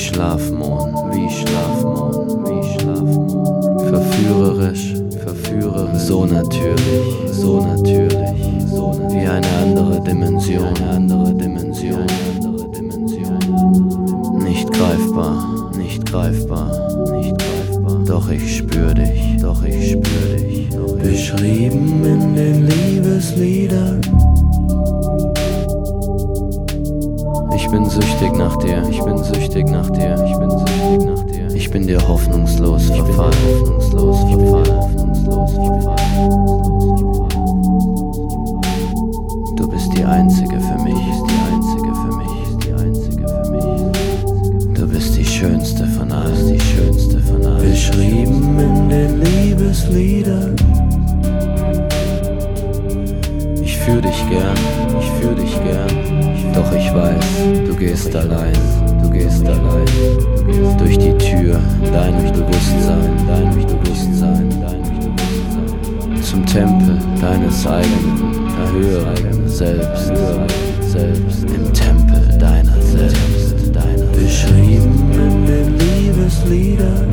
Schlafmond, wie Schlafmond, wie Schlafmond. Verführerisch, verführerisch, so natürlich, so natürlich, so natürlich. Wie eine andere Dimension, eine andere Dimension, andere Dimension. Nicht greifbar, nicht greifbar, nicht greifbar. Doch ich spür dich, doch ich spür dich. Beschrieben in den Liebesliedern. Ich bin süchtig nach dir, ich bin süchtig nach dir, ich bin süchtig nach dir. Ich bin dir hoffnungslos verfallen, hoffnungslos verfallen, hoffnungslos verfallen. Du bist die einzige für mich, die einzige für mich, die einzige für mich. Du bist die schönste von allen, die schönste von allen. Beschrieben in den Liebesliedern. Ich führ dich gern, ich führ dich gern. Doch ich weiß, du gehst allein, du gehst allein. Durch die Tür, dein Bewusstsein, dein Bewusstsein, dein Bewusstsein. Zum Tempel deines eigenen, höheren Selbst, selbst. Im Tempel deiner selbst, deiner. Beschrieben in den Liebesliedern.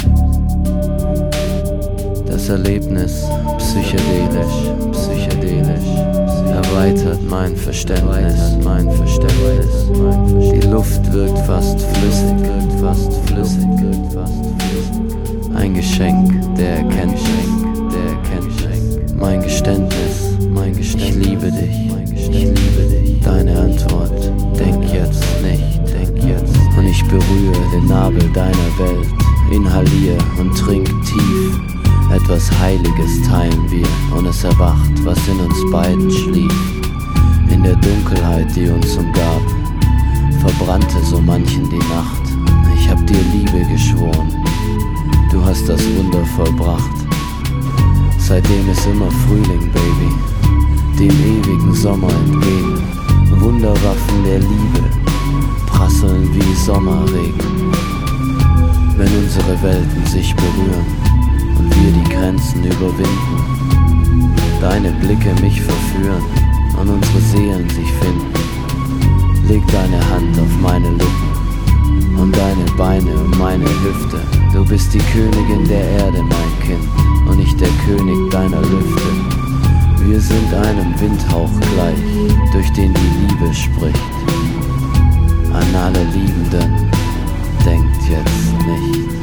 Das Erlebnis, psychedelisch, psychedelisch. Erweitert mein Verständnis, mein Verständnis. Die Luft wirkt fast flüssig, wirkt fast flüssig, wirkt fast flüssig. Ein Geschenk der Erkenntnis, der Erkenntnis. Mein Geständnis, mein Geständnis. Ich liebe dich, ich liebe dich. Deine Antwort, denk jetzt nicht, denk jetzt. Und ich berühre den Nabel deiner Welt, inhalier und trink tief. Etwas Heiliges teilen wir und es erwacht, was in uns beiden schlief. In der Dunkelheit, die uns umgab, verbrannte so manchen die Nacht. Ich hab dir Liebe geschworen, du hast das Wunder vollbracht. Seitdem ist immer Frühling, Baby, dem ewigen Sommer entgegen. Wunderwaffen der Liebe prasseln wie Sommerregen. Wenn unsere Welten sich berühren und wir die Grenzen überwinden, deine Blicke mich verführen und unsere Seelen sich finden. Leg deine Hand auf meine Lippen und deine Beine um meine Hüfte. Du bist die Königin der Erde, mein Kind, und ich der König deiner Lüfte. Wir sind einem Windhauch gleich, durch den die Liebe spricht. An alle Liebenden, denkt jetzt nicht.